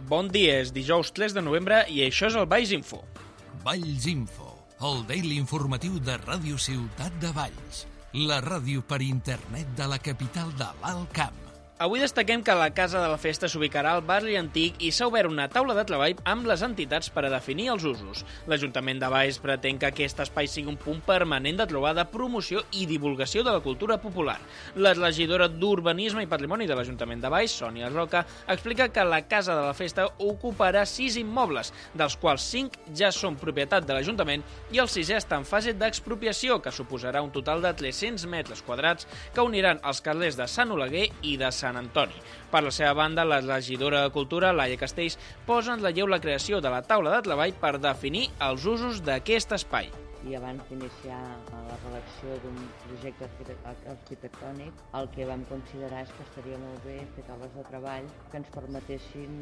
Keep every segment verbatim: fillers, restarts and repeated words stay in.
Bon dia, és dijous tres de novembre i això és el Valls Info. Valls Info, el daily informatiu de Ràdio Ciutat de Valls, la ràdio per internet de la capital de l'Alt Camp. Avui destaquem que la Casa de la Festa s'ubicarà al barri antic i s'ha obert una taula de treball amb les entitats per a definir els usos. L'Ajuntament de Valls pretén que aquest espai sigui un punt permanent de trobada, promoció i divulgació de la cultura popular. La regidora d'Urbanisme i Patrimoni de l'Ajuntament de Valls, Sònia Roca, explica que la Casa de la Festa ocuparà sis immobles, dels quals cinc ja són propietat de l'Ajuntament i el sisè està en fase d'expropiació, que suposarà un total de tres-cents metres quadrats que uniran els carrers de Sant Oleguer i de Sant Sant Antoni. Per la seva banda, la regidora de Cultura, Laia Castells, posa en relleu la creació de la taula de treball per definir els usos d'aquest espai. I abans d'iniciar la redacció d'un projecte arquitectònic, el que vam considerar és que estaria molt bé fer taules de treball que ens permetessin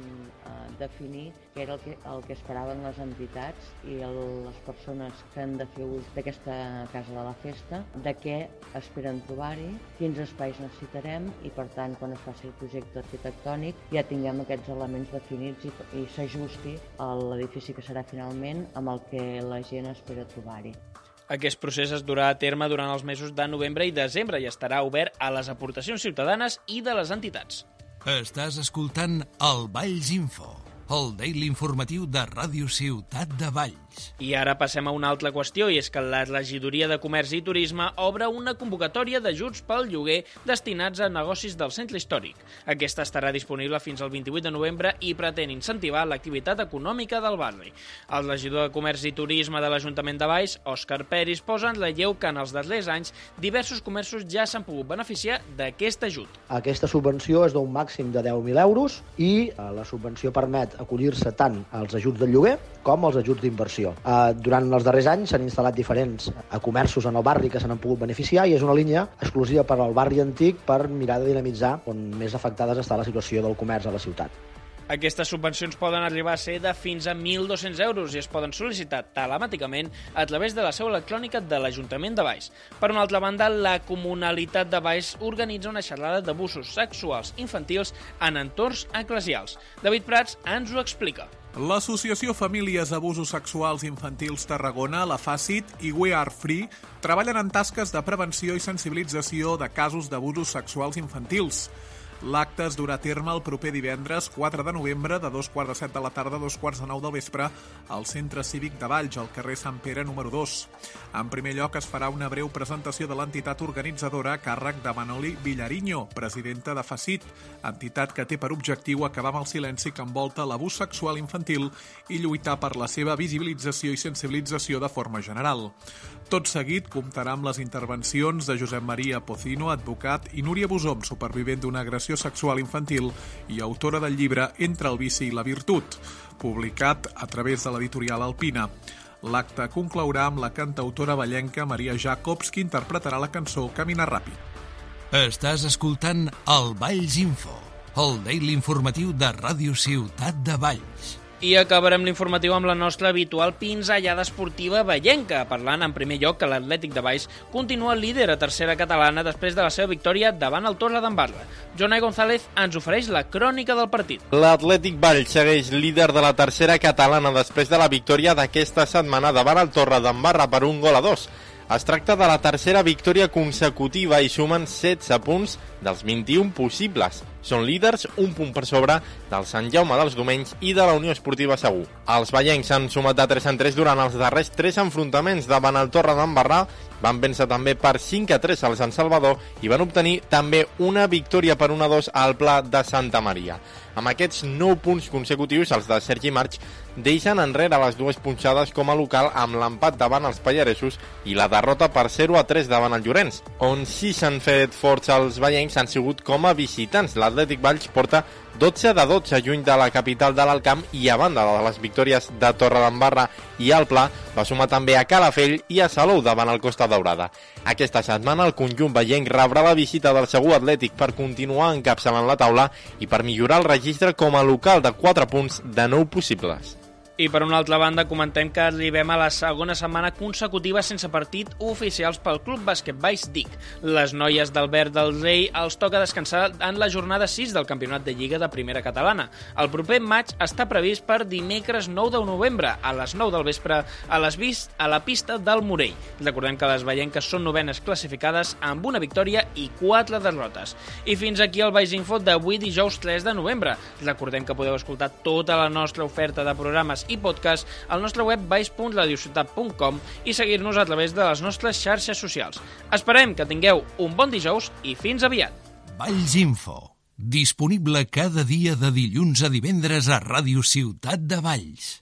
eh, definir què era el que, el que esperaven les entitats i el, les persones que han de fer ús d'aquesta Casa de la Festa, de què esperen trobar-hi, quins espais necessitarem i, per tant, quan es faci el projecte arquitectònic ja tinguem aquests elements definits i, i s'ajusti a l'edifici que serà finalment amb el que la gent espera trobar-hi. Aquest procés es durà a terme durant els mesos de novembre i desembre i estarà obert a les aportacions ciutadanes i de les entitats. Estàs escoltant el Valls Info, el daily informatiu de Ràdio Ciutat de Valls. I ara passem a una altra qüestió, i és que la Regidoria de Comerç i Turisme obre una convocatòria d'ajuts pel lloguer destinats a negocis del centre històric. Aquesta estarà disponible fins al vint-i-vuit de novembre i pretén incentivar l'activitat econòmica del barri. El regidor de Comerç i Turisme de l'Ajuntament de Valls, Òscar Peris, posa en relleu que en els darrers anys diversos comerços ja s'han pogut beneficiar d'aquest ajut. Aquesta subvenció és d'un màxim de deu mil euros i la subvenció permet acollir-se tant als ajuts del lloguer com als ajuts d'inversió. Durant els darrers anys s'han instal·lat diferents comerços en el barri que se n'han pogut beneficiar i és una línia exclusiva per al barri antic per mirar de dinamitzar on més afectades està la situació del comerç a la ciutat. Aquestes subvencions poden arribar a ser de fins a mil dos-cents euros i es poden sol·licitar telemàticament a través de la seu electrònica de l'Ajuntament de Valls. Per una altra banda, la Comunalitat de Valls organitza una xerrada d'abusos sexuals infantils en entorns eclesials. David Prats ens ho explica. L'Associació Famílies Abusos Sexuals Infantils Tarragona, la FACIT i We Are Free treballen en tasques de prevenció i sensibilització de casos d'abusos sexuals infantils. L'acte es durà a terme el proper divendres quatre de novembre de dos quarts de set de la tarda a dos quarts de nou del vespre al Centre Cívic de Valls, al carrer Sant Pere número dos. En primer lloc es farà una breu presentació de l'entitat organitzadora a càrrec de Manoli Vilariño, presidenta de FACIT, entitat que té per objectiu acabar amb el silenci que envolta l'abús sexual infantil i lluitar per la seva visibilització i sensibilització de forma general. Tot seguit comptarà amb les intervencions de Josep Maria Pocino, advocat, i Núria Bosom, supervivent d'una agressió sexual infantil i autora del llibre Entre el vici i la virtut, publicat a través de l'editorial Alpina. L'acte conclourà amb la cantautora vallenca Maria Jacobs, que interpretarà la cançó Camina ràpid. Estàs escoltant el Valls Info, el daily informatiu de Ràdio Ciutat de Valls. I acabarem l'informatiu amb la nostra habitual pinzellada esportiva vallenca, parlant en primer lloc que l'Atlètic de Valls continua líder a tercera catalana després de la seva victòria davant el Torredembarra. Jonai González ens ofereix la crònica del partit. L'Atlètic Valls segueix líder de la tercera catalana després de la victòria d'aquesta setmana davant el Torredembarra per un gol a dos. Es tracta de la tercera victòria consecutiva i sumen setze punts dels vint-i-un possibles. Són líders un punt per sobre del Sant Jaume dels Domenys i de la Unió Esportiva Segur. Els vallencs s'han sumat de tres en tres durant els darrers tres enfrontaments davant el Torredembarra, van vèncer també per cinc a tres al Sant Salvador i van obtenir també una victòria per un a dos al Pla de Santa Maria. Amb aquests nou punts consecutius, els de Sergi March deixen enrere les dues punxades com a local amb l'empat davant els pallaresos i la derrota per zero a tres davant el Llorenç, on sí s'han fet forts els vallencs han sigut com a visitants. L'Atlètic Valls porta dotze de dotze lluny de la capital de l'Alt Camp i a banda de les victòries de Torredembarra i el Pla va sumar també a Calafell i a Salou davant el Costa Daurada. Aquesta setmana el conjunt vallenc rebrà la visita del Segur Atlètic per continuar encapçalant la taula i per millorar el registre com a local de quatre punts de nou possibles. I per una altra banda comentem que arribem a la segona setmana consecutiva sense partit oficials pel Club Bàsquet Valls Dic. Les noies d'Albert del Rei els toca descansar en la jornada sis del Campionat de Lliga de Primera Catalana. El proper maig està previst per dimecres nou de novembre a les nou del vespre a, les vist, a la pista del Morell. Recordem que les veienques són novenes classificades amb una victòria i quatre derrotes. I fins aquí el Valls Info d'avui dijous tres de novembre. Recordem que podeu escoltar tota la nostra oferta de programes i podcast al nostre web valls punt radiociutat punt com i seguir-nos a través de les nostres xarxes socials. Esperem que tingueu un bon dijous i fins aviat. Valls Info, disponible cada dia de dilluns a divendres a Ràdio Ciutat de Valls.